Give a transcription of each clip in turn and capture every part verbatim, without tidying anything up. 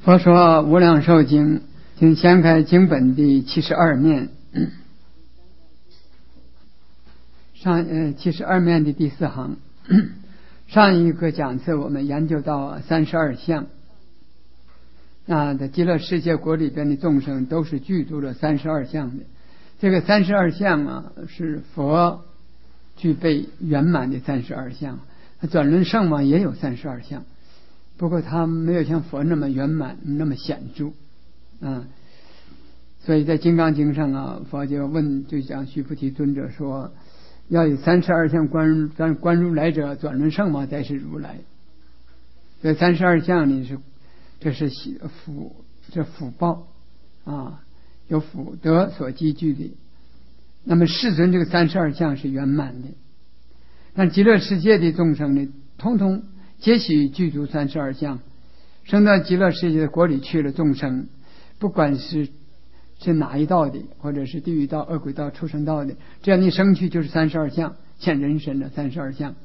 佛说无量寿经，请掀开经本第七十二面，上呃七十二面的第四行。上一个讲次我们研究到三十二相，那在极乐世界国里边的众生都是具足了三十二相的。这个三十二相啊，是佛具备圆满的三十二相。转轮圣王也有三十二相，不过他没有像佛那么圆满，那么显著。嗯，所以在《金刚经》上啊，佛就问，就讲须菩提尊者说，要有三十二相观观如来者，转轮圣王才是如来。这三十二相呢，是这是福这福报啊，有福德所积聚的。那么世尊这个三十二相是圆满的，但极乐世界的众生呢，通通皆许具足三十二相。升到极乐世界的国里去了，众生不管是是哪一道的，或者是地狱道、恶鬼道、畜生道的，这样一生去就是三十二相，现人身的三十二相。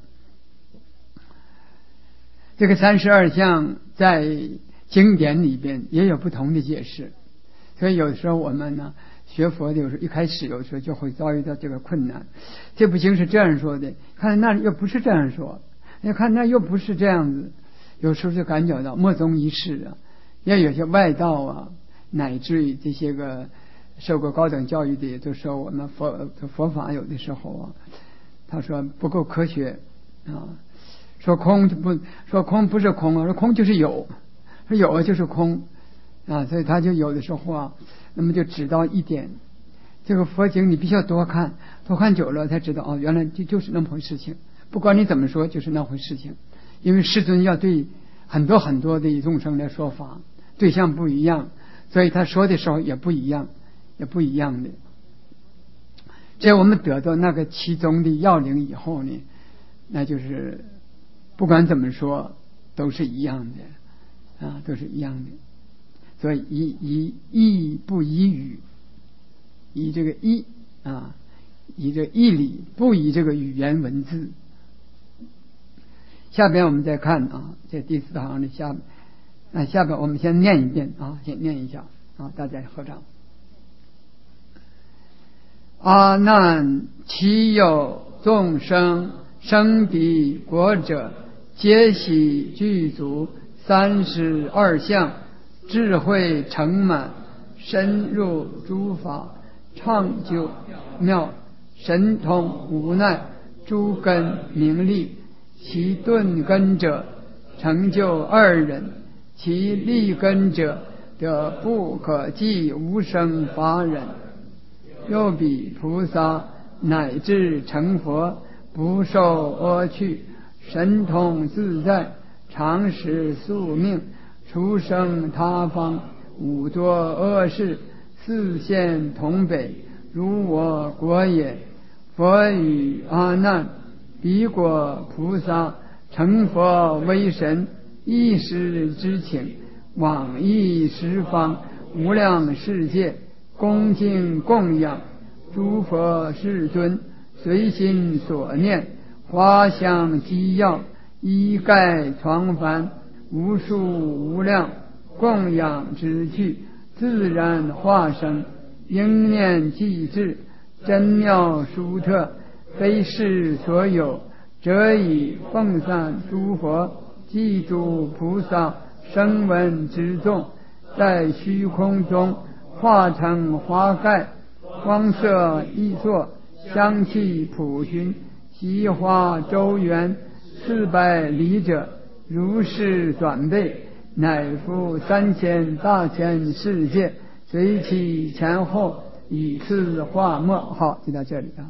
这个三十二相在经典里边也有不同的解释，所以有时候我们呢学佛的，有时候一开始有时候就会遭遇到这个困难。这部经是这样说的，看那又不是这样说，你看那又不是这样子，有时候就感觉到莫衷一是啊。也有些外道啊，乃至于这些个受过高等教育的，就说我们佛佛法有的时候啊，他说不够科学啊，说空就不说空不是空啊，说空就是有，说有就是空啊，所以他就有的时候啊，那么就指到一点，这个佛经你必须要多看，多看久了才知道哦，原来就就是那么回事情。不管你怎么说，就是那回事情。因为世尊要对很多很多的众生来说法，对象不一样，所以他说的时候也不一样，也不一样的。只要我们得到那个其中的要领以后呢，那就是不管怎么说都是一样的啊，都是一样的。所以以以义不以语，以这个义啊，以这个义理，不以这个语言文字。下边我们再看啊，这第四行的下边，那下边我们先念一遍啊，先念一下啊，大家合掌。阿难，其有众生生彼国者，皆悉具足三十二相，智慧成满，深入诸法，畅究妙，神通无奈，诸根明利。其顿根者成就二人，其利根者得不可计无生法忍。又彼菩萨乃至成佛，不受阿趣，神通自在，常识宿命，出生他方，五作恶事，四现同北，如我国也。佛语阿难，彼国菩萨成佛为神，一时之请，往诣十方无量世界，恭敬供养诸佛世尊，随心所念，花香机要，衣盖床幡，无数无量供养之具，自然化生，应念即至，真妙殊特，非世所有，则以奉散诸佛，记诸菩萨声闻之众，在虚空中化成花盖，光色异作，香气普熏，悉花周圆，四百里者，如是转倍，乃复三千大千世界，随其前后，以次化末。好，就到这里啊。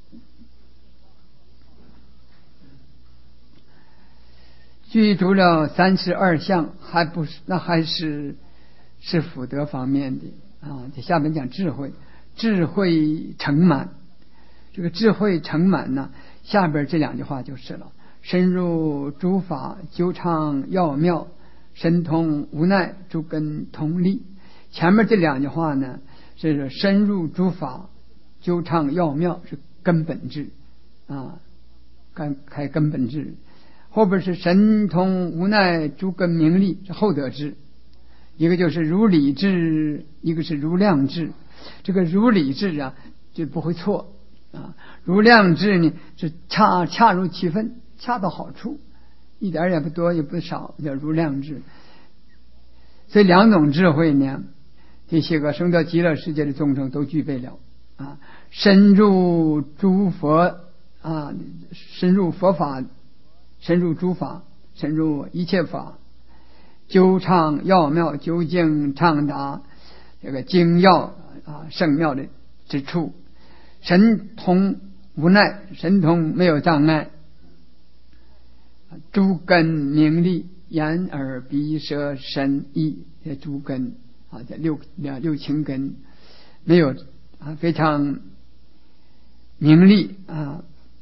具足了三十二相，还不是那还是是福德方面的啊。这下面讲智慧，智慧成满。这个智慧成满呢，下边这两句话就是了：深入诸法，究畅要妙，神通无奈，诸根通利。前面这两句话呢，是深入诸法，究畅要妙，是根本智啊，开开根本智。后边是神通无奈，诸根明利，是后得智。 一个就是如理智，一个是如量智。这个如理智啊就不会错啊，如量智呢是恰恰如其分，恰到好处，一点也不多也不少，叫如量智。所以两种智慧呢，这些个生到极乐世界的众生都具备了啊，深入诸佛啊，深入佛法，深入诸法，深入一切法，究畅要妙，究竟畅达这个精要啊圣妙的之处，神通无奈，神通没有障碍，诸根明利，眼耳鼻舌身意这诸根啊，这六六情根没有啊，非常明利啊。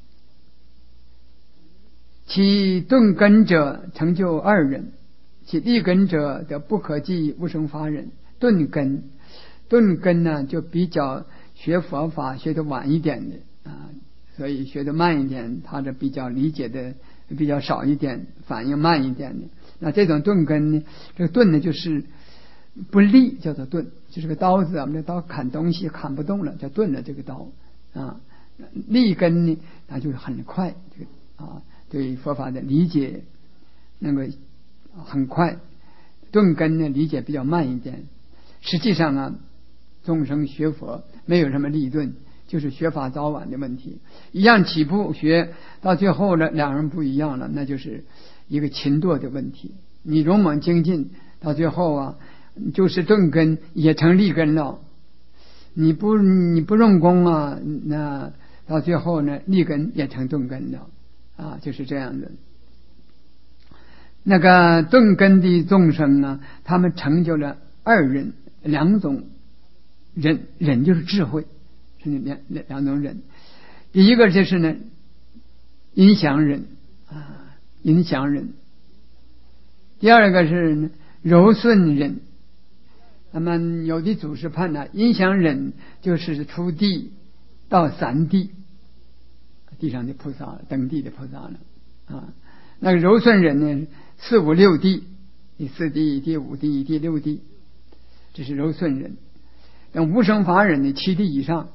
其顿根者成就二人，其利根者得不可计无生法忍。顿根顿根呢就比较学佛法学得晚一点的啊，所以学得慢一点，他的比较理解的比较少一点，反应慢一点的。那这种钝根呢，这个钝呢就是不利，叫做钝，就是个刀子，我们这刀砍东西砍不动了，叫钝了这个刀啊。利根呢，那就很快，这个啊对佛法的理解那个很快，钝根呢理解比较慢一点。实际上啊，众生学佛没有什么利钝，就是学法早晚的问题。一样起步学到最后呢，两人不一样了，那就是一个勤惰的问题。你勇猛精进到最后啊，就是钝根也成利根了。你不你不用功啊，那到最后呢，利根也成钝根了啊，就是这样的。那个钝根的众生呢，他们成就了二忍，两种忍，忍就是智慧，是两两种忍。第一个就是呢，影响忍啊，影响忍。第二个是柔顺忍。那么有的祖师判呢，影响忍就是出地到三地，地上的菩萨，登地的菩萨了啊。那个柔顺忍呢，四五六地，第四地、第五地、第六地，这是柔顺忍。等无生法忍呢，七地以上，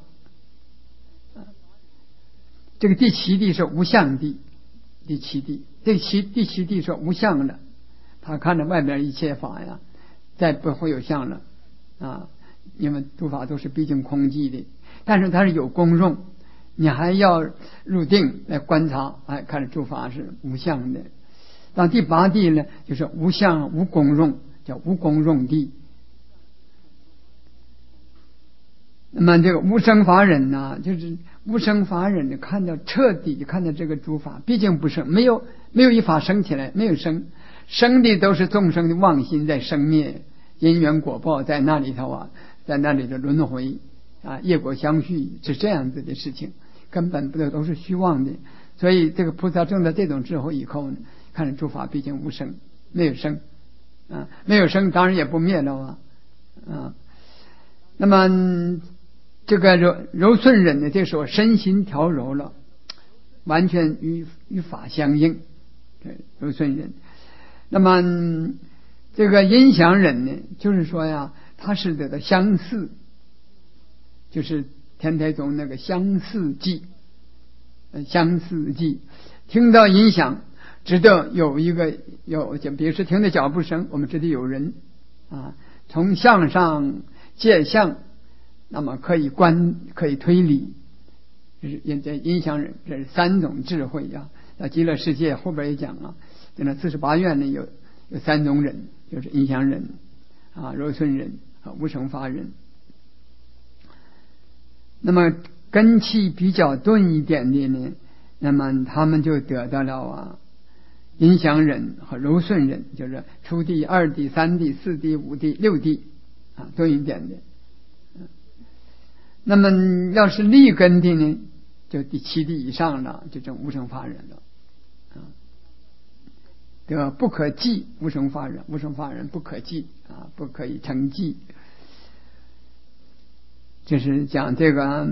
这个第七地是无相地，第七地，这七第七地是无相的，他看着外边一切法呀，再不会有相了啊，因为诸法都是毕竟空寂的，但是它是有功用，你还要入定来观察，哎，看着诸法是无相的。到第八地呢，就是无相无功用，叫无功用地。那么这个无生法忍呢，就是无生法忍的看到彻底看到这个诸法毕竟不生，没有没有一法生起来，没有生，生的都是众生的妄心在生灭，因缘果报在那里头啊，在那里的轮回啊，业果相续，是这样子的事情，根本不都是虚妄的。所以这个菩萨证到这种智慧以后呢，看着诸法毕竟无生，没有生啊，没有生当然也不灭了啊啊。那么这个柔柔顺忍呢，这时候身心调柔了，完全与与法相应，柔顺忍。那么这个音响忍呢，就是说呀，它是这个相似，就是天台宗那个相似记，相似记，听到音响，知道有一个有，就比如说听到脚步声，我们知道有人啊，从相上借相，那么可以观，可以推理，就是这音响忍，这是三种智慧啊。在极乐世界后边也讲啊，在那四十八愿里有有三种忍，就是音响忍啊、柔顺忍啊、无生法忍。那么根气比较钝一点的呢，那么他们就得到了啊音响忍和柔顺忍，就是初地、二地、三地、四地、五地、六地啊，钝一点的。那么要是利根的呢，就第七地以上了，就成无生法忍了啊。得不可计无生法忍，无生法忍不可计啊，不可以成计。就是讲这个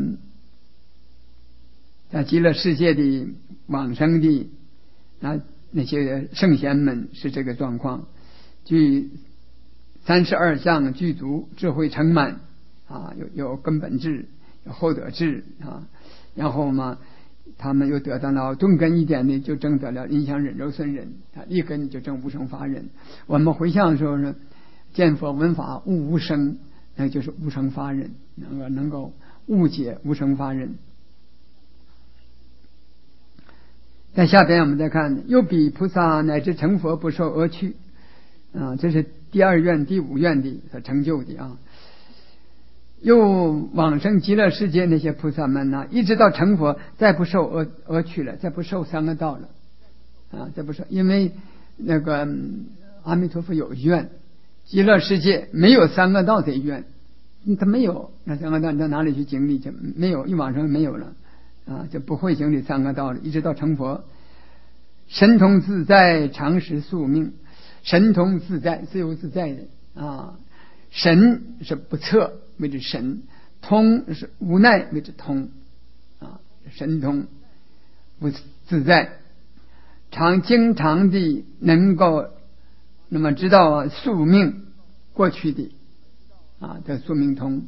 在极乐世界的往生的那那些圣贤们是这个状况。据三十二相具足，智慧成满啊，有有根本智，有后得智啊，然后嘛，他们又得到了顿根一点的，就证得了音香忍柔顺忍啊，一根就证无生法忍。我们回向的时候呢，见佛闻法悟无生，那就是无生法忍，能够能够误解无生法忍。在下边我们再看，又比菩萨乃至成佛不受恶趣啊，这是第二愿第五愿的所成就的啊。又往生极乐世界那些菩萨们呢，一直到成佛，再不受恶恶趣了，再不受三个道了啊，再不受，因为那个、嗯、阿弥陀佛有愿，极乐世界没有三个道的愿，他没有那三个道，你到哪里去经历去？没有，一往生没有了啊，就不会经历三个道了，一直到成佛，神通自在，常时宿命。神通自在，自由自在的啊。神是不测谓之神，通是无奈谓之通啊。神通不自在，常经常地能够那么知道啊宿命过去的啊，这宿命通。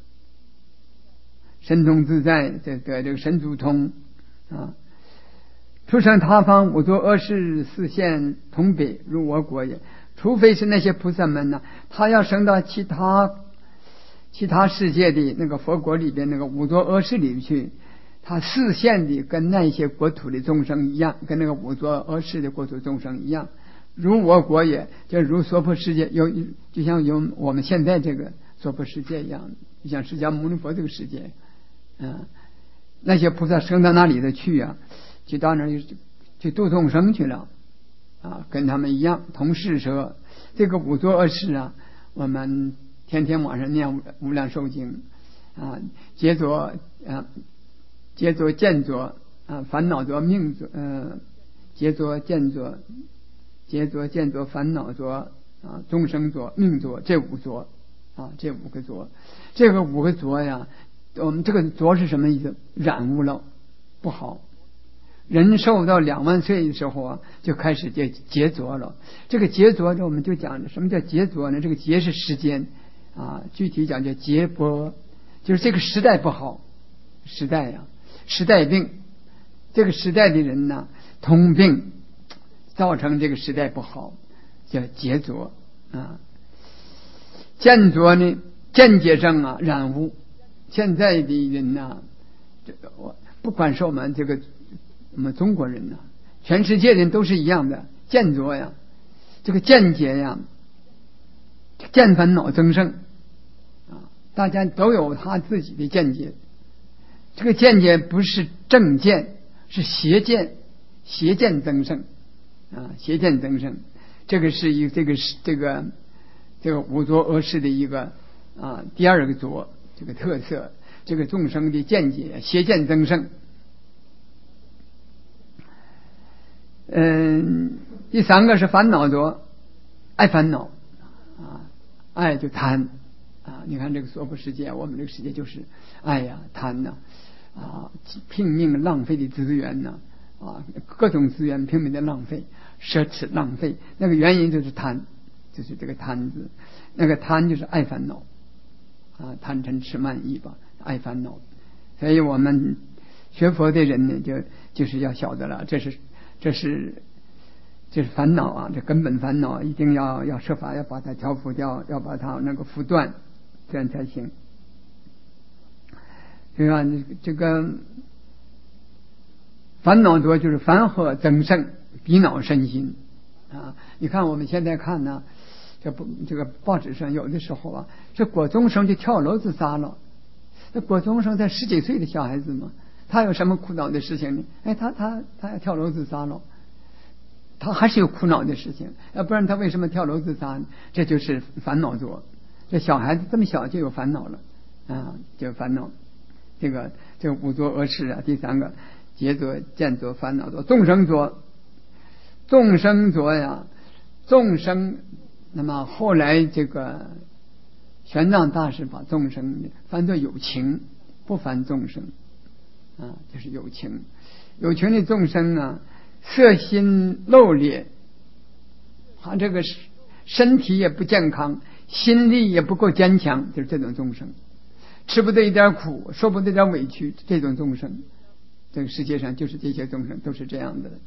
神通自在，这得这个神足通啊。出生他方五浊恶世四现同北如我国也，除非是那些菩萨们呢，他要升到其他其他世界的那个佛国里边那个五浊恶世里去，他四现的跟那些国土的众生一样，跟那个五浊恶世的国土众生一样，如我国也，就如娑婆世界有，就像有我们现在这个娑婆世界一样，就像释迦牟尼佛这个世界，嗯，那些菩萨升到那里的去啊，去到那儿去去度众生去了啊，跟他们一样同事舍。这个五浊恶世啊，我们天天晚上念无量寿经啊，劫浊啊，劫浊见浊啊，烦恼浊命浊，呃，劫浊见浊，劫浊见浊烦恼浊啊，众生浊命浊，这五浊啊，这五个浊，这个五个浊呀，我们这个浊是什么意思？染污了，不好。人寿到两万岁的时候啊，就开始就劫浊了。这个劫浊，我们就讲什么叫劫浊呢？这个劫是时间啊，具体讲叫劫波，就是这个时代不好，时代呀、啊，时代病。这个时代的人呢，通病，造成这个时代不好，叫劫浊啊。见浊呢，见解上啊染污。现在的人呢，这个我不管是我们这个。我们中国人呢、啊，全世界人都是一样的，见浊呀，这个见解呀，见烦恼增盛啊，大家都有他自己的见解。这个见解不是正见，是邪见，邪见增盛啊，邪见增盛。这个是一这个是这个这个五浊恶世的一个啊第二个浊这个特色，这个众生的见解邪见增盛。嗯，第三个是烦恼浊，爱烦恼啊，爱就贪啊。你看这个娑婆世界，我们这个世界就是爱呀、贪呐 啊, 啊，拼命浪费的资源呢 啊, 啊，各种资源拼命的浪费，奢侈浪费，那个原因就是贪，就是这个贪字，那个贪就是爱烦恼啊，贪嗔痴慢疑吧，爱烦恼。所以我们学佛的人呢，就就是要晓得了，这是。这是这是烦恼啊，这根本烦恼一定要要设法要把它调伏掉，要把它那个伏断，这样才行。对吧？这个烦恼多就是烦惑增盛，逼恼身心啊！你看我们现在看呢，这不这个报纸上有的时候啊，这国中生就跳楼自杀了。这国中生才十几岁的小孩子嘛。他有什么苦恼的事情呢？哎，他他他要跳楼自杀了，他还是有苦恼的事情，要不然他为什么跳楼自杀呢？这就是烦恼浊。这小孩子这么小就有烦恼了啊，就有烦恼。这个这个五浊恶世啊，第三个劫浊、见浊、烦恼浊、众生浊。众生浊呀，众生。那么后来这个玄奘大师把众生翻作有情，不翻众生。啊，就是有情，有情的众生啊，色心漏劣，他这个身体也不健康， 心力也不够坚强，就是这种众生。吃不得一点苦，受不得一点委屈，这种众生，这个世界上就是这些众生都是这样的。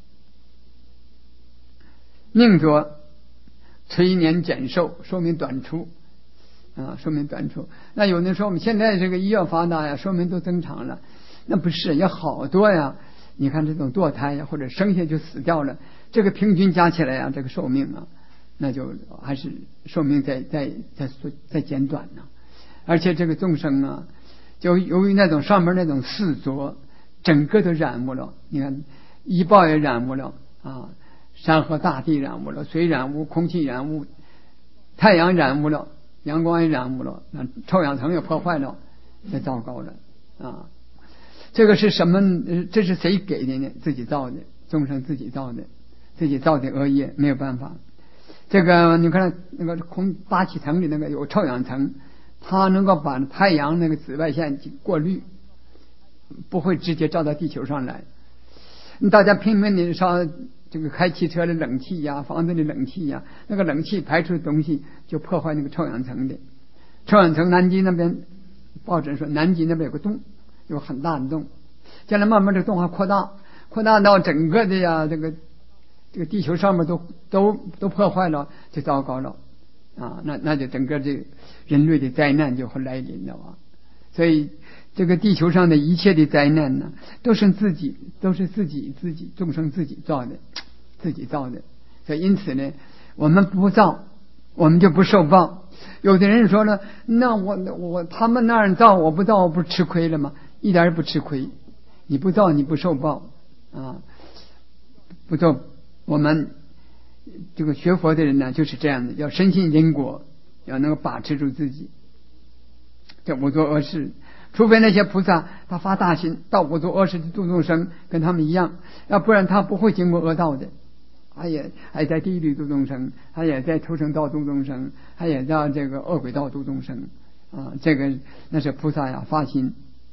命浊垂年减寿，寿命短促啊，寿命短促。那有人说我们现在这个医药发达呀，寿命都增长了，那不是，有好多呀。你看这种堕胎呀，或者生下就死掉了，这个平均加起来啊，这个寿命啊，那就还是寿命在在在在减短呢。而且这个众生啊，就由于那种上面那种四浊，整个都染污了。你看，医报也染污了啊，山河大地染污了，水染污，空气染污，太阳染污了，阳光也染污了，那臭氧层也破坏了，这糟糕了啊！这个是什么？这是谁给的呢？自己造的，众生自己造的，自己造的恶业，没有办法。这个你看那个空大气层里那个有臭氧层。它能够把太阳那个紫外线过滤，不会直接照到地球上来。大家拼命的烧这个开汽车的冷气呀，房子的冷气呀，那个冷气排出的东西就破坏那个臭氧层的。臭氧层，南极那边报纸说南极那边有个洞，有很大的洞，将来慢慢这个洞还扩大，扩大到整个的呀这个这个地球上面都都都破坏了，就糟糕了。啊，那那就整个这人类的灾难就会来临了啊！所以这个地球上的一切的灾难呢，都是自己都是自己自己众生自己造的，自己造的。所以因此呢，我们不造，我们就不受报。有的人说呢，那我我他们那儿造，我不造，我不是吃亏了吗？一点也不吃亏，你不造你不受报啊！不造，我们。这个学佛的人呢，就是这样的，要深信因果，要能够把持住自己，这不做恶事。除非那些菩萨他发大心，到不做恶事的度众生，跟他们一样，要不然他不会经过恶道的。他也还在地狱度众生，他也在投生道度众生，他也在这个恶鬼道度众生啊。这个那是菩萨呀发心。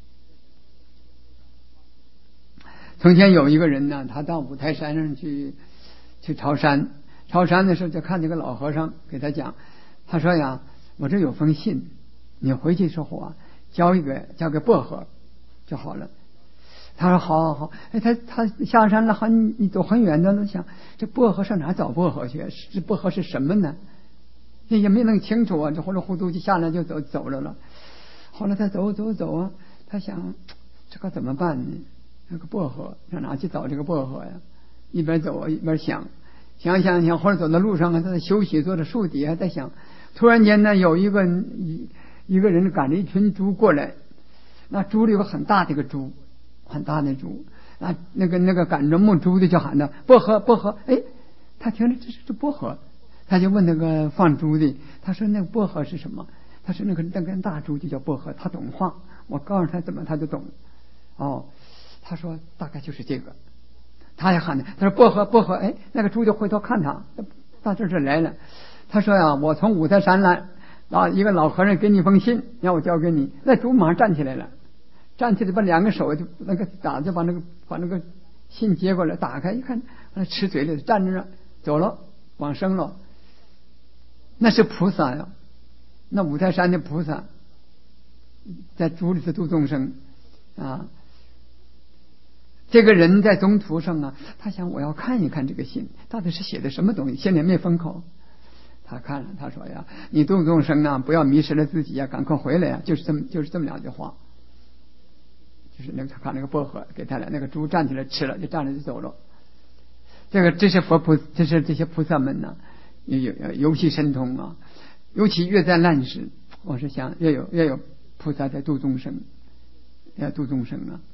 从前有一个人呢，他到五台山上去去朝山。朝山的时候就看这个老和尚给他讲，他说呀，我这有封信，你回去时候啊，交一个交个薄荷就好了。他说好好好，哎，他他下山了，很你走很远的了，想这薄荷上哪找薄荷去？这薄荷是什么呢？也没弄清楚啊，这糊里糊涂就下来就走走了了。后来他走走走啊，他想这可怎么办呢？那个薄荷上哪去找这个薄荷呀？一边走一边想。想想想，后来走到路上啊，他在休息，坐在树底下在想。突然间呢，有一个一一个人赶着一群猪过来，那猪里有个很大的一个猪，很大的猪，那那个那个赶着牧猪的就喊他薄荷薄荷，哎，他听着这是这薄荷，他就问那个放猪的，他说那个薄荷是什么？他说那个那个大猪就叫薄荷，他懂话，我告诉他怎么他就懂。哦，他说大概就是这个。他也喊他，他说薄荷薄荷，哎，那个猪就回头看他，到这这来了。他说呀，我从五台山来，啊，一个老和尚给你封信，让我交给你。那猪马上站起来了，站起来把两个手就那个打就把那个把那个信接过来，打开一看，吃嘴里站着呢，走了，往生了。那是菩萨呀，那五台山的菩萨，在猪里头度众生啊。这个人在中途上啊，他想我要看一看这个信到底是写的什么东西，信里没封口。他看了，他说呀，你度众生啊，不要迷失了自己呀，赶快回来呀，就是这么就是这么两句话。就是那个他看那个薄荷给他了，那个猪站起来吃了，就站着就走了。这个这是佛菩，这是这些菩萨们呢、啊，有有尤其神通啊，尤其越在难时，我是想越有越有菩萨在度众生，要度众生啊。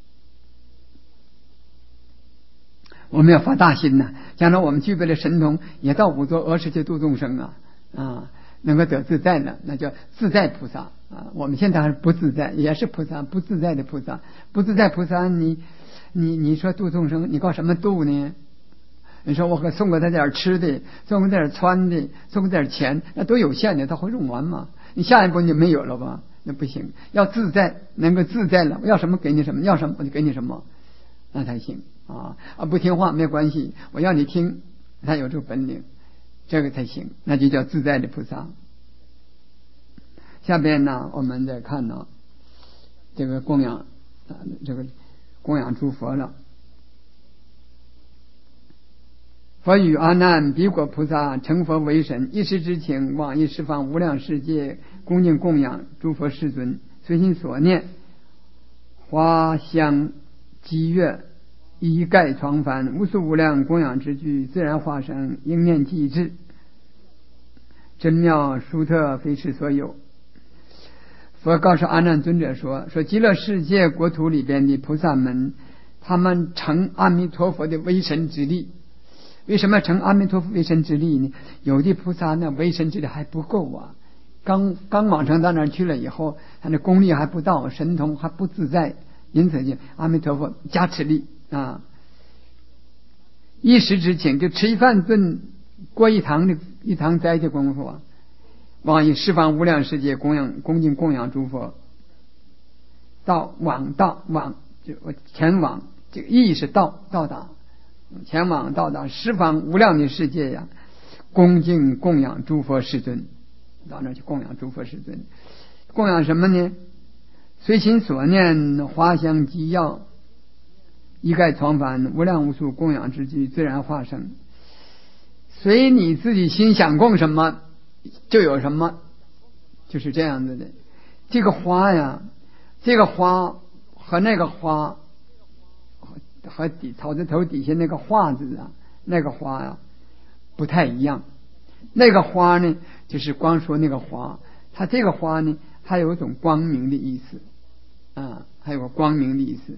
我们要发大心呐、啊！将来我们具备了神通，也到五座恶世界度众生啊啊，能够得自在呢，那叫自在菩萨啊。我们现在还是不自在，也是菩萨不自在的菩萨，不自在菩萨，你你你说度众生，你搞什么度呢？你说我给送给他点吃的，送给他点穿的，送给点钱，那都有限的，他会用完吗？你下一步你就没有了吧？那不行，要自在，能够自在了，我要什么给你什么，要什么我就给你什么，那才行。啊啊！不听话没关系，我要你听，他有这个本领，这个才行，那就叫自在的菩萨下边呢，我们再看呢，这个供养啊，这个供养诸佛了。佛与阿难比果菩萨成佛为神，一时之请，往诣十方无量世界，恭敬供养诸佛世尊，随心所念，花香积月，衣盖床幡，无数无量供养之具，自然化生，应念即至，真妙殊特，非是所有。佛告诉阿难尊者说：说极乐世界国土里边的菩萨们，他们成阿弥陀佛的为神之力。为什么成阿弥陀佛为神之力呢？有的菩萨那为神之力还不够啊，刚刚往生到那儿去了以后，他的功力还不到，神通还不自在，因此就阿弥陀佛加持力啊。一时之请，就吃一饭顿过一堂的一堂斋的功夫啊，往诣十方无量世界供养恭敬供养诸佛，到往到往就前往，这个意是到到达。前往到达十方无量的世界呀，恭敬供养诸佛世尊，到那去供养诸佛世尊。供养什么呢？随心所念，花香机药，衣盖床幡，无量无数供养之具，自然化生。随你自己心想供什么，就有什么，就是这样子的。这个花呀，这个花和那个花。和底草字头底下那个画字啊，那个花呀、啊、不太一样。那个花呢，就是光说那个花，它这个花呢，还有一种光明的意思啊，还有个光明的意思。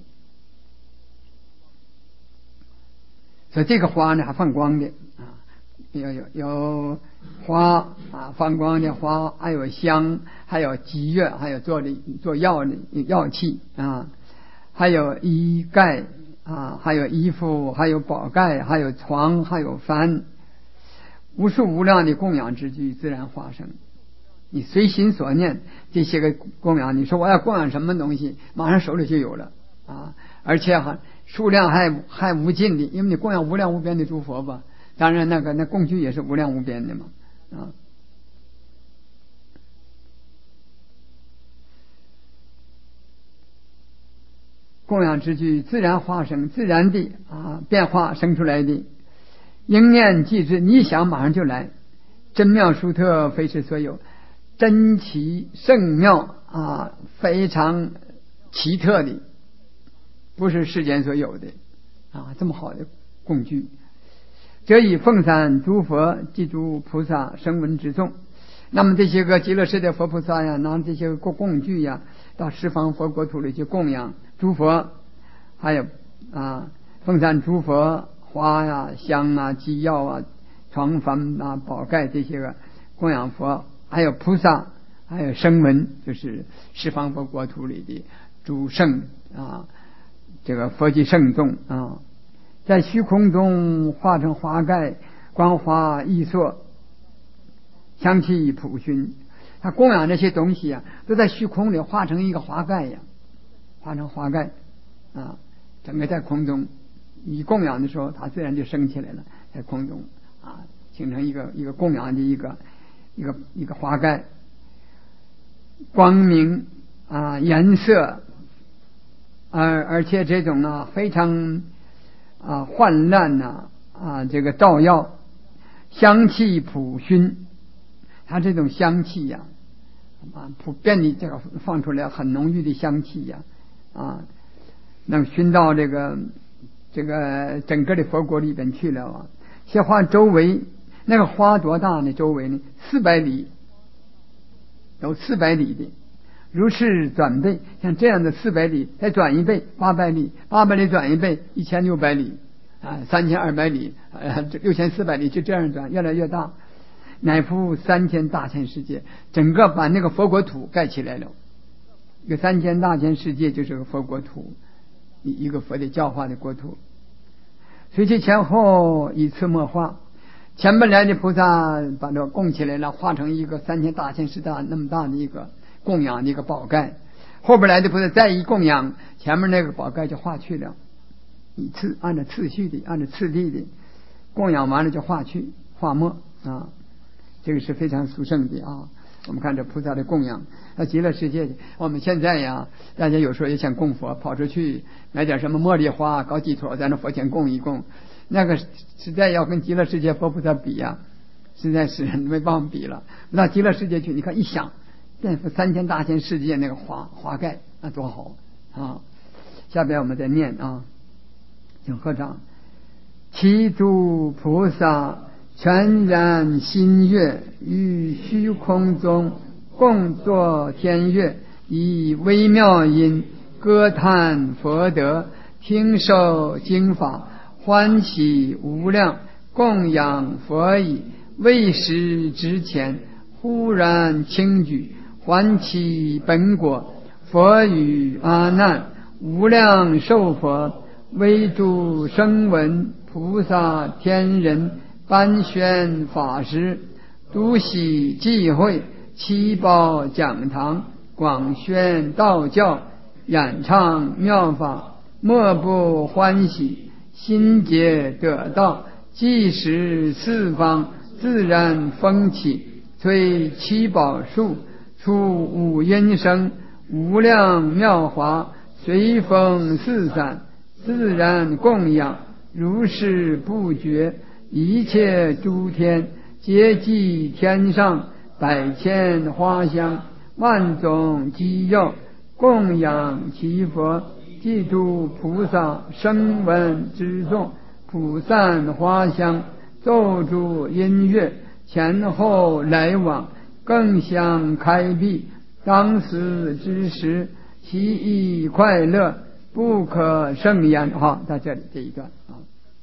所以这个花呢，还放光的啊，有有有花啊，放光的花，还有香，还有积月，还有做的做药的药器啊，还有衣盖。啊，还有衣服，还有宝盖，还有床，还有幡，无数无量的供养之具，自然化生。你随心所念这些个供养，你说我要供养什么东西，马上手里就有了啊！而且还数量还还无尽的，因为你供养无量无边的诸佛吧。当然，那个那供具也是无量无边的嘛啊。供养之具自然化生，自然的啊变化生出来的，应念即至，你想马上就来，真妙殊特，非是所有，珍奇圣妙啊，非常奇特的，不是世间所有的啊，这么好的供具，则以奉参诸佛及诸菩萨声闻之众。那么这些个极乐世界佛菩萨呀，拿这些个供具呀，到十方佛国土里去供养诸佛，还有啊奉参诸佛花呀、香啊、机药啊、床幡啊、宝盖这些个供养佛，还有菩萨，还有声闻，就是十方佛国土里的诸圣啊，这个佛及圣众啊，在虚空中化成花盖，光华异烁，香气普熏。他供养这些东西啊，都在虚空里化成一个花盖呀，化成花盖啊，整个在空中，你供养的时候，它自然就升起来了，在空中啊，形成一个一个供养的一个一个一个花盖，光明啊，颜色，而而且这种啊非常啊焕烂呐 啊, 啊这个照耀，香气普熏。它这种香气呀、啊，啊，普遍的这个放出来很浓郁的香气呀、啊，啊，能熏到这个这个整个的佛国里边去了啊。这花周围那个花多大呢？周围呢四百里，有四百里的，如是转倍，像这样的四百里，再转一倍八百里，八百里转一倍一千六百里啊，三千二百里，啊，六千四百里，就这样转，越来越大。乃复三千大千世界，整个把那个佛国土盖起来了。一个三千大千世界就是个佛国土，一个佛的教化的国土。随其前后以次莫化，前本来的菩萨把这供起来了，化成一个三千大千世大那么大的一个供养的一个宝盖。后边来的菩萨再一供养，前面那个宝盖就化去了，以次按照次序的，按照次第的供养完了就化去化没啊。这个是非常殊胜的啊！ 我们看这菩萨的供养，那极乐世界，我们现在呀，大家有时候也想供佛，跑出去买点什么茉莉花、高鸡腿，在那佛前供一供，那个实在要跟极乐世界佛菩萨比呀，实在是没办法比了。到极乐世界去，你看一想，遍覆三千大千世界那个花花盖，那多好啊！下边我们再念啊，请合掌。其诸菩萨全然心悦，于虚空中共作天乐，以微妙音歌叹佛德，听受经法，欢喜无量，供养佛已。未时之前，忽然轻举，还其本果。佛语阿难：无量寿佛，为诸声闻菩萨天人颁宣法师，独喜济会，七宝讲堂，广宣道教，演唱妙法，莫不欢喜，心结得道，即时四方自然风起，摧七宝树，出五音声，无量妙华，随风四散，自然供养，如是不绝。一切诸天皆祭天上，百千花香，万种机要，供养其佛，即诸菩萨声闻之众，普散花香，奏诸音乐，前后来往，更相开闭。当时之时，其意快乐，不可胜言。好，到这里这一段啊。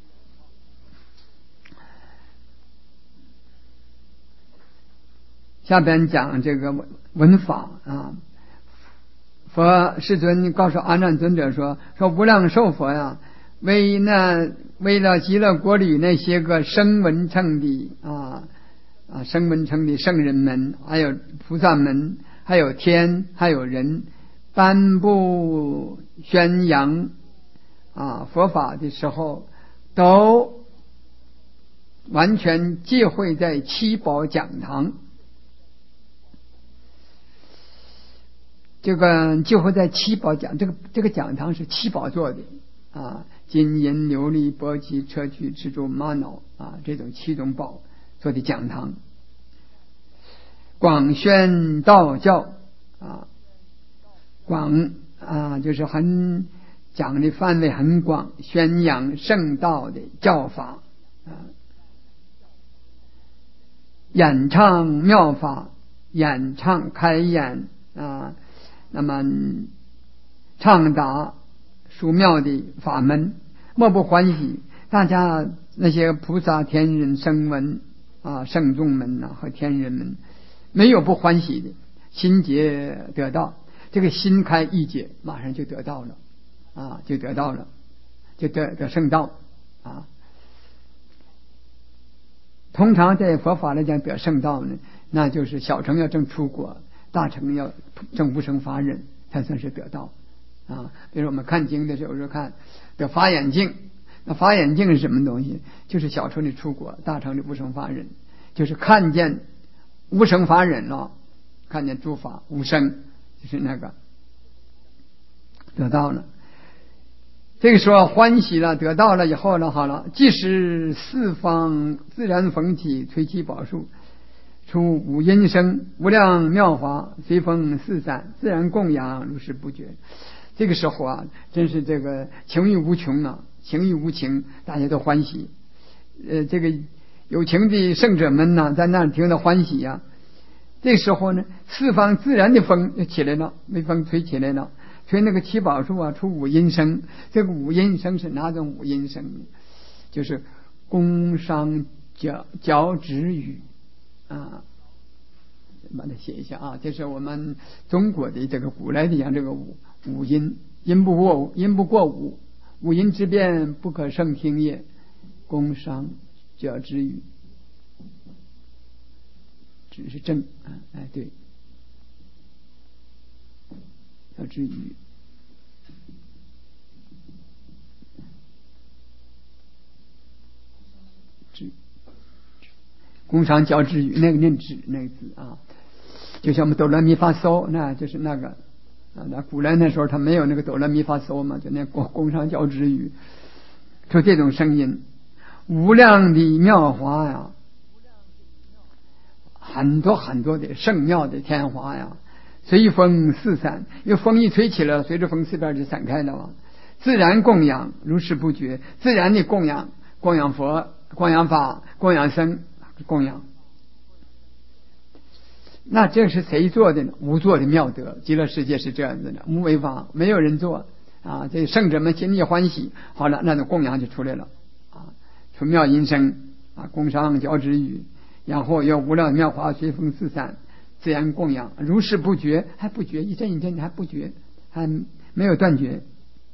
下边讲这个文法啊。佛世尊告诉阿难尊者说：“说无量寿佛呀，为那为了极乐国里那些个声闻乘的啊啊声闻乘的圣人们，还有菩萨们，还有天，还有人，颁布宣扬啊佛法的时候，都完全聚会在七宝讲堂。”这个就会在七宝讲，这个这个讲堂是七宝做的啊，金银琉璃簸箕砗磲蜘蛛玛瑙啊，这种七种宝做的讲堂。广宣道教啊，广啊就是很讲的范围很广，宣扬圣道的教法啊，演唱妙法，演唱开演啊。那么畅达殊妙的法门，莫不欢喜。大家那些菩萨天人声闻啊圣众们呐、啊、和天人们，没有不欢喜的，心结得到，这个心开意解，马上就得到了啊，就得到了，就得得圣道啊。通常在佛法来讲，得圣道呢，那就是小乘要证出果，大乘要证无生法忍，才算是得道啊。比如我们看经的时候说看得法眼净，那法眼净是什么东西？就是小乘的出果，大乘的无生法忍，就是看见无生法忍了，看见诸法无生，就是那个得到了。这个时候欢喜了，得到了以后呢，好了，即使四方自然风起，摧七宝树，出五音声，无量妙华，随风四散，自然供养，如是不绝。这个时候啊，真是这个情欲无穷啊，情欲无情，大家都欢喜。呃，这个有情的圣者们呢，在那里听到欢喜呀、啊。这个时候呢，四方自然的风就起来了，微风吹起来了。吹那个七宝树啊，出五音声。这个五音声是哪种五音声？就是工商角角徵羽啊，把它写一下啊。这是我们中国的这个古来的讲这个五五音，音不过音不过五，五音之变不可胜听也。工商角徵羽，只是正啊，哎对。角徵羽，工商角徵羽，那个念止那个字啊。 就像我们哆来咪发嗦，那就是那个啊，那古来那时候他没有那个哆来咪发嗦嘛，就那工工商交织语，就这种声音，无量的妙华呀，很多很多的圣妙的天华呀，随风四散，因为风一吹起来，随着风四边就散开了嘛。自然供养，如是不绝，自然的供养，供养佛，供养法，供养僧，供养。那这是谁做的呢？无作的妙德，极乐世界是这样子的，无为法，没有人做啊。这圣者们心里欢喜，好了，那种供养就出来了啊，纯妙音声啊，工商交织语，然后有无量妙华随风四散，自然供养，如是不绝，还不绝，一阵一阵还不绝，还没有断绝。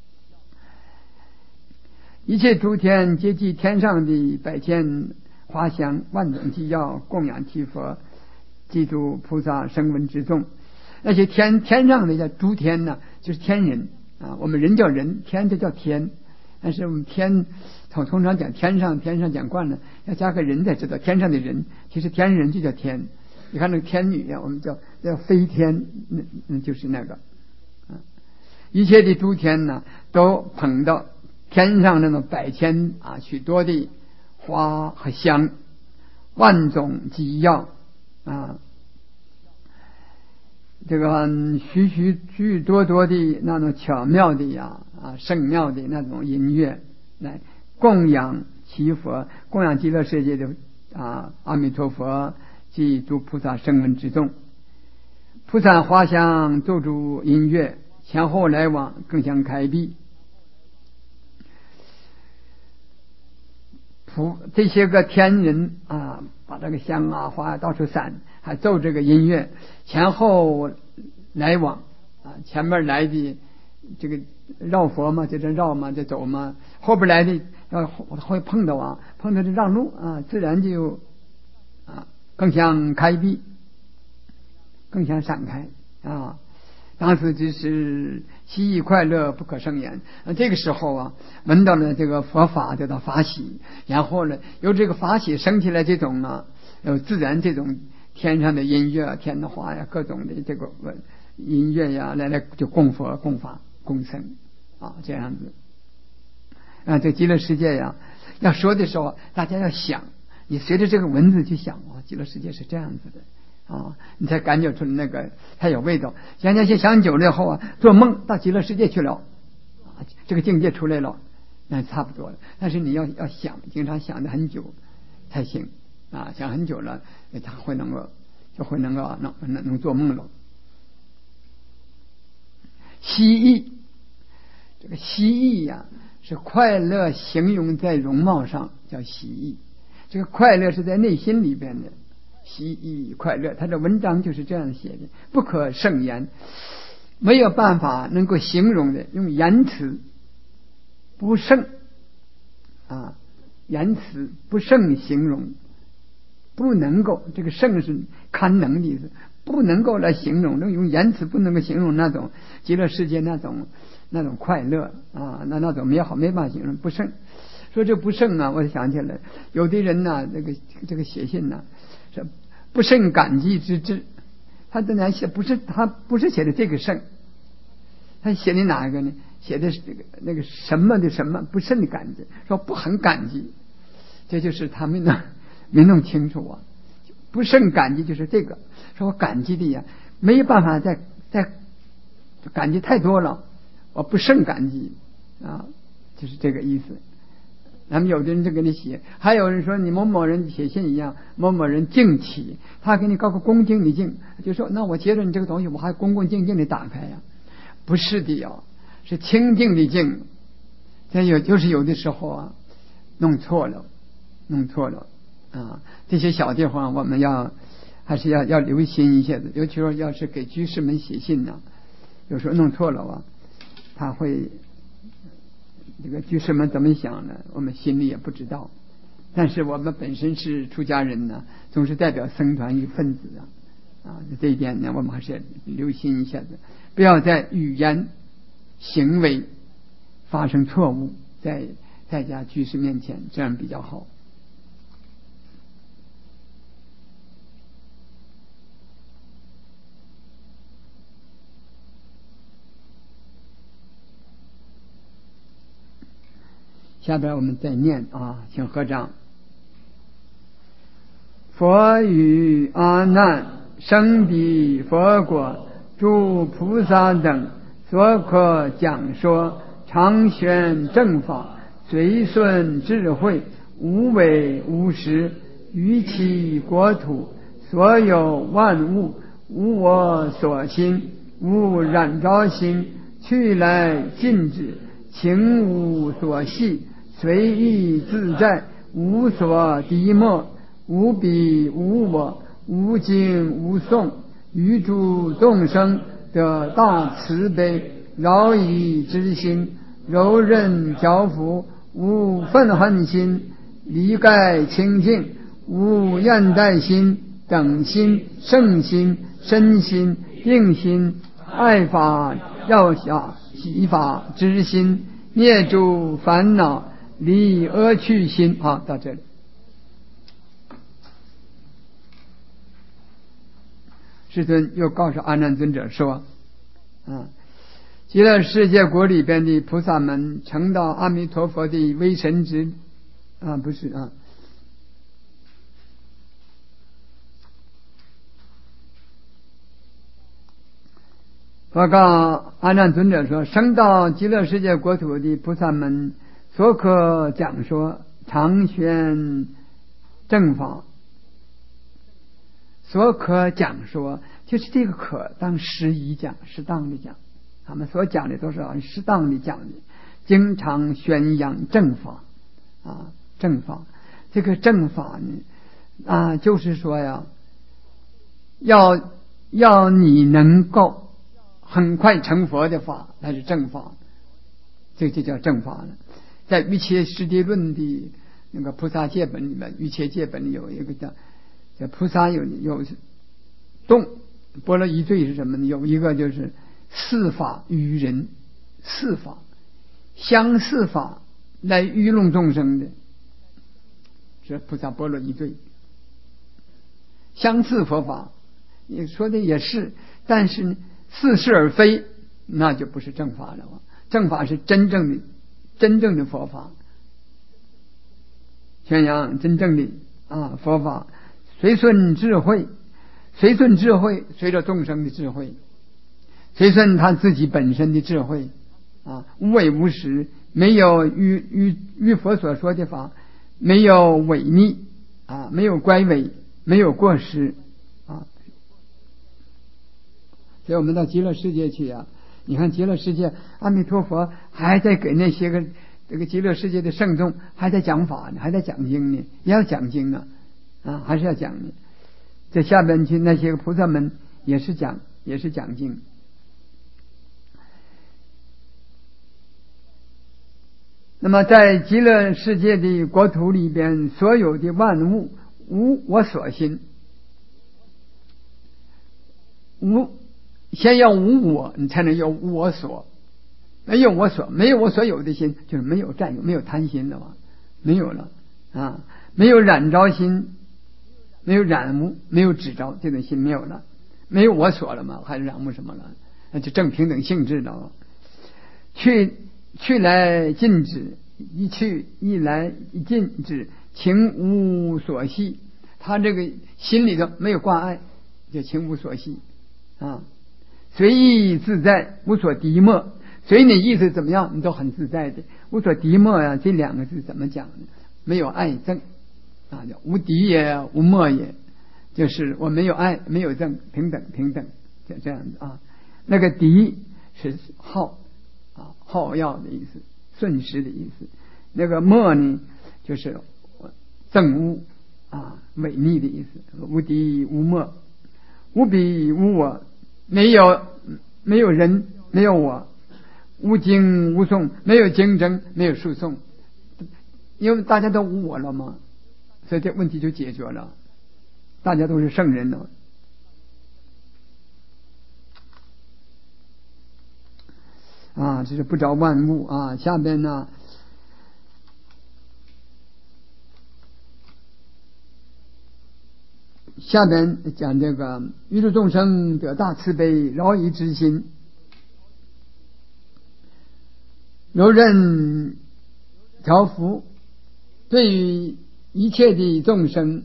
一切诸天皆即天上的百千花香，万种机要供养提佛，记住菩萨声闻之众。那些天天上的叫诸天呢，就是天人啊，我们人叫人，天就叫天。但是我们天从通常讲天上，天上讲惯了，要加个人才知道天上的人，其实天人就叫天。你看那个天女啊，我们叫叫飞天，那那就是那个啊。一切的诸天呢，都捧到天上那种百千啊许多的花和香，万种机要啊，这个许许许多多的那种巧妙的呀啊圣妙的那种音乐来供养祈佛，供养极乐世界的啊阿弥陀佛及诸菩萨声闻之众。菩萨花香奏诸音乐，前后来往，更相开闭。这些个天人啊，把这个香啊花到处散，还奏这个音乐，前后来往啊，前面来的这个绕佛嘛，就这绕嘛，就走嘛，后边来的要会碰到啊，碰到就让路啊，自然就啊更想开闭，更想闪开啊。当时只是喜意快乐不可胜言。这个时候啊，闻到了这个佛法，得到法喜，然后呢，由这个法喜生起来这种呢，有自然这种天上的音乐、天的花呀，各种的这个音乐呀，来来就供佛、供法、供僧啊，这样子。啊，这极乐世界呀，要说的时候，大家要想，你随着这个文字去想啊，极乐世界是这样子的。啊，你才感觉出那个它有味道。想想想久了以后啊，做梦到极乐世界去了，啊，这个境界出来了，那差不多了。但是你要要想，经常想的很久才行啊，想很久了，他会能够就会能够能能能做梦了。蜥蜴，这个蜥蜴呀、啊，是快乐形容在容貌上叫蜥蜴，这个快乐是在内心里边的。喜意快乐，他的文章就是这样写的，不可胜言，没有办法能够形容的，用言辞不胜啊，言辞不胜形容，不能够，这个胜是堪能的意思，不能够来形容，用言辞不能够形容那种极乐世界那种那种快乐啊，那那种美好没办法形容，不胜。说这不胜啊，我想起来，有的人呢、啊，这个这个写信呢、啊。是不胜感激之至，他的来写不是他不是写的这个胜，他写的哪一个呢？写的是这个那个什么的什么不胜的感激，说不很感激，这就是他没弄没弄清楚啊。不胜感激就是这个，说我感激的呀，没有办法再再感激太多了，我不胜感激啊，就是这个意思。咱们有的人就给你写，还有人说你某某人写信一样，某某人敬起，他给你搞个恭敬的敬，就说那我接着你这个东西，我还恭恭敬敬的打开呀，不是的呀，是清净的敬。这有就是有的时候啊，弄错了，弄错了啊，这些小地方我们要还是要要留心一些的，尤其说要是给居士们写信呢、啊，有时候弄错了啊，他会。这个居士们怎么想呢？我们心里也不知道，但是我们本身是出家人呢，总是代表僧团一份子啊，啊，这一点呢，我们还是留心一下子，不要在语言、行为发生错误，在在家居士面前，这样比较好。 下边我们再念啊，请合掌。佛与阿难生彼佛国诸菩萨等所可讲说常宣正法，随顺智慧，无为无实，于其国土所有万物无我所心，无染着心，去来尽止，情无所系，随意自在，无所敌没，无彼无我，无尽无颂，于诸众生得大慈悲，饶以之心，柔韧调伏，无愤恨心，离盖清净，无厌怠心，等心、圣心、身心、定心，爱法、要法、喜法、知心，灭诸烦恼，离恶趣心。好，到这里。世尊又告诉阿难尊者说，啊，极乐世界国里边的菩萨们成到阿弥陀佛的威神之啊，不是啊，我告阿难尊者说，生到极乐世界国土的菩萨们所可讲说常宣正法，所可讲说就是这个可当适宜讲，适当的讲，他们所讲的都是按适当的讲的，经常宣扬正法啊，正法。这个正法呢啊，就是说呀，要要你能够很快成佛的法，那是正法，这就叫正法了。在瑜伽师地论的那个菩萨戒本里面，瑜伽戒本里有一个叫叫菩萨有有动般若一对是什么呢？有一个就是四法于人，四法相四法来愚弄众生的，是菩萨般若一对。相似佛法你说的也是，但是似是而非，那就不是正法了。正法是真正的真正的佛法，宣扬真正的啊佛法，随顺智慧，随顺智慧，随着众生的智慧，随顺他自己本身的智慧啊，无为无实，没有与与与佛所说的法没有违逆啊，没有乖违，没有过失啊。所以我们到极乐世界去啊，你看极乐世界阿弥陀佛还在给那些个这个极乐世界的圣众还在讲法呢，还在讲经呢，也要讲经啊啊，还是要讲呢。在下边去那些个菩萨们也是讲也是讲经。那么在极乐世界的国土里边，所有的万物无我所心，无先要无我，你才能有我所。没有我所，没有我所有的心，就是没有占有，没有贪心了嘛，没有了啊，没有染着心，没有染污，没有执着，这种心没有了，没有我所了嘛，还是染污什么了？那就正平等性质了。去去来尽止，一去一来一尽止，情无所系，他这个心里头没有挂碍，就情无所系啊，随意自在，无所敌没。随你意思怎么样，你都很自在的。无所敌没呀，这两个字怎么讲呢？没有爱憎啊，叫无敌也无没也，就是我没有爱，没有憎，平等平等，就这样子啊。那个敌是好啊，好要的意思，顺时的意思。那个没呢，就是憎恶啊，违逆的意思。无敌无没，无彼无我，没有没有人，没有我。无经无讼，没有竞争，没有诉讼，因为大家都无我了嘛，所以这问题就解决了，大家都是圣人了啊，这是不着万物啊。下边呢，下边讲这个宇宙众生得大慈悲，饶以之心，柔韧调伏对于一切的众生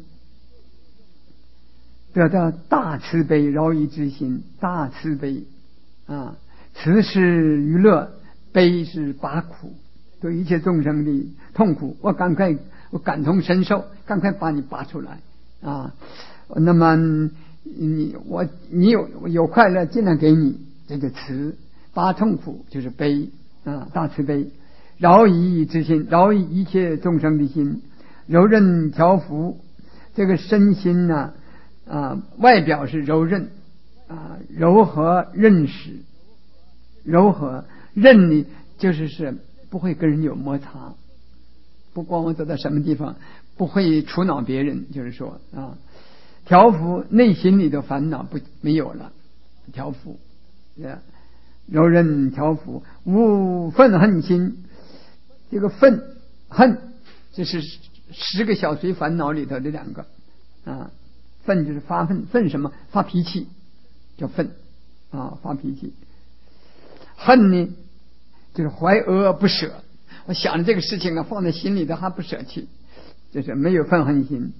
得到大慈悲饶益之心，大慈悲啊，慈是娱乐，悲是拔苦，对一切众生的痛苦，我赶快我感同身受，赶快把你拔出来啊！那么你我你有有快乐，尽量给你，这个慈；拔痛苦就是悲啊，大慈悲，饶益之心，饶益一切众生的心，柔韧调伏这个身心呢啊，外表是柔韧啊，柔和韧实，柔和韧呢就是是不会跟人有摩擦，不光我走到什么地方不会触恼别人，就是说啊，调伏内心里的烦恼不没有了，调伏柔韧调伏，无愤恨心。这个愤恨这是十个小随烦恼里头的两个啊，愤就是发愤，愤什么？发脾气叫愤啊，发脾气。恨呢就是怀俄不舍，我想着这个事情啊，放在心里的还不舍弃，就是没有愤恨心。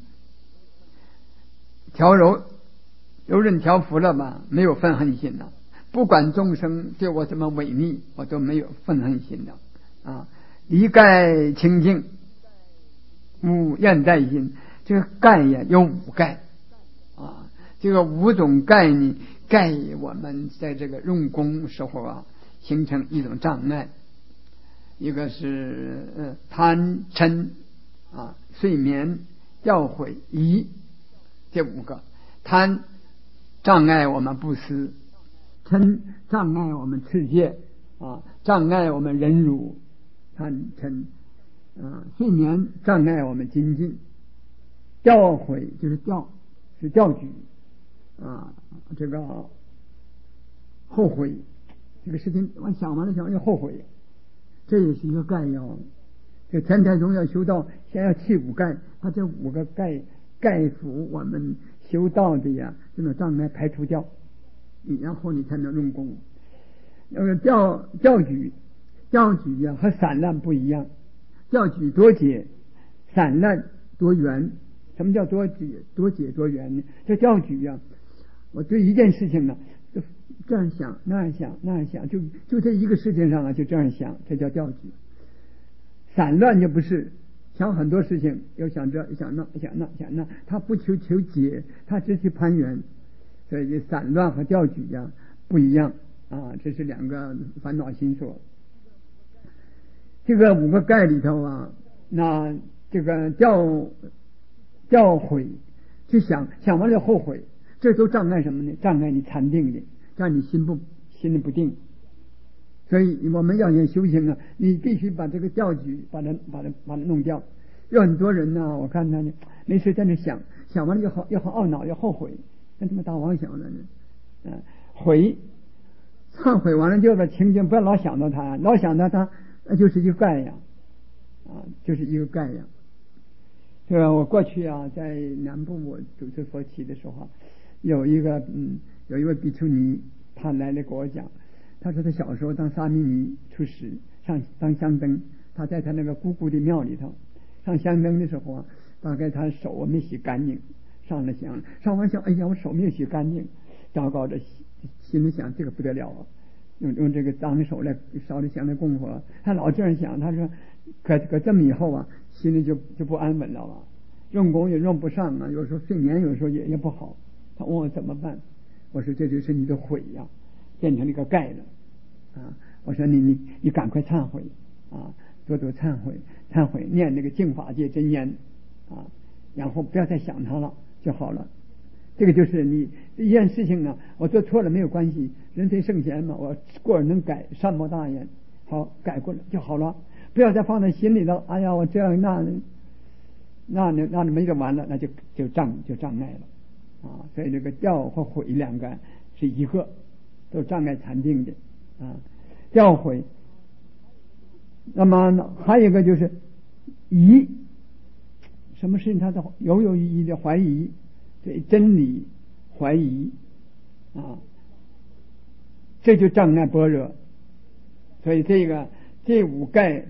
调柔柔韧调伏了吧，没有愤恨心了。不管众生对我怎么违逆，我都没有愤恨心的啊。离盖清净，无厌怠心。这个盖呀有五盖啊，这个五种盖呢，盖我们在这个用功时候啊，形成一种障碍。一个是呃贪嗔啊，睡眠、掉悔、疑，这五个。贪障碍我们布施，嗔障碍我们持戒啊，障碍我们忍辱。贪嗔啊，睡眠障碍我们精进，掉悔就是掉是掉举啊，这个后悔，这个事情我想完了想又后悔，这也是一个盖要。这天台宗要修道，先要弃五盖，把这五个盖盖服我们修道的呀，这种障碍排除掉，然后你才能用功。那个掉掉举。掉举呀和散乱不一样，掉举多解，散乱多圆。什么叫多解多解多圆呢？这掉举呀，我对一件事情呢，就这样想那样想那样想，就就这一个事情上啊，就这样想，这叫掉举。散乱就不是想很多事情，又想这想那想那想那，他不求求解，他只去攀缘，所以散乱和掉举呀不一样啊，这是两个烦恼心所。这个五个盖里头啊，那这个掉掉悔，去想想完了后悔，这都障碍什么呢？障碍你禅定的，让你心不心里不定。所以我们要想修行啊，你必须把这个掉举把它把它把它弄掉。有很多人呢，我看他呢没事在那想，想完了又好又好懊恼又后悔，那他妈大妄想了呢。嗯、啊，悔忏悔完了就把情景不要老想到他，老想到他。那就是一个盖呀，啊，就是一个盖呀。这个我过去啊，在南部我主持佛七的时候，有一个嗯，有一位比丘尼，他来了给我讲，他说他小时候当沙弥尼出世，上当香灯，他在他那个姑姑的庙里头上香灯的时候啊，大概他手没洗干净，上了香，上完香，哎呀，我手没有洗干净，糟糕的，心里想这个不得了啊。用用这个脏手来烧的香的功夫，他老这样想，他说可可这么以后啊，心里就就不安稳了啊，用功也用不上啊，有时候睡眠有时候也也不好。他问我怎么办，我说这就是你的悔呀、啊，变成了一个盖了啊。我说你你你赶快忏悔啊，多多忏悔，忏悔念那个净法界真言啊，然后不要再想他了就好了。这个就是你一件事情呢，我做错了没有关系，人非圣贤嘛，我过而能改，善莫大焉。好，改过了就好了，不要再放在心里了。哎呀，我这样那那那那没得完了，那就就障就障碍了啊。所以这个掉和悔两个是一个，都障碍禅定的啊。掉悔，那么还有一个就是疑，什么事情他都犹犹豫豫的怀疑。对真理怀疑啊，这就障碍般若。所以这个这五盖就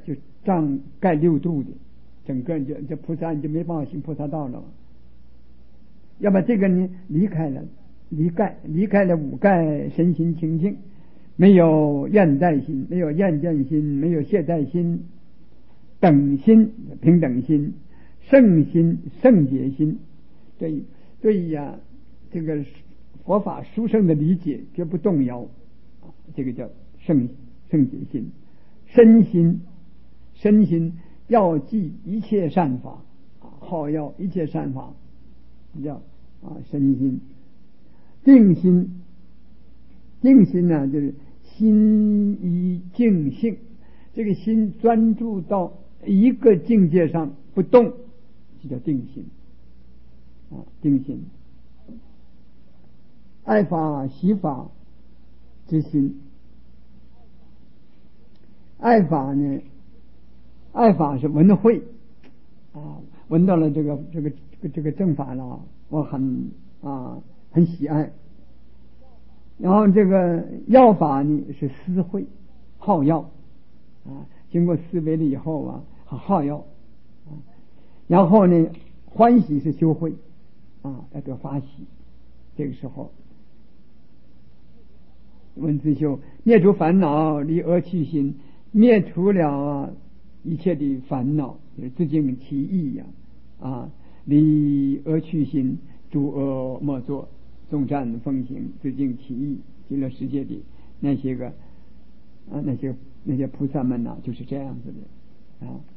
障盖六度的，整个这这菩萨你就没办法行菩萨道了。要把这个呢离开了，离盖离开了五盖，身心清净，没有厌怠心，没有厌倦心，没有懈怠心，等心平等心，圣心圣洁心，对对呀，这个佛法殊胜的理解绝不动摇，这个叫圣圣洁心。身心身心要记一切善法，好要一切善法，叫啊身心。定心定心呢，就是心一静性，这个心专注到一个境界上不动，就叫定心啊定心。爱法喜法之心，爱法呢，爱法是闻会啊，闻到了这个这个这个这个正法了，我很啊很喜爱。然后这个药法呢是思会好药啊，经过思维了以后啊，好药啊。然后呢，欢喜是修会啊，要得发喜。这个时候，文自修灭除烦恼，离恶趣心，灭除了一切的烦恼，自净其意呀啊，离恶趣心，诸恶莫作，众善奉行，自净其意。极乐世界的那些个啊，那些那些菩萨们呐、啊，就是这样子的啊。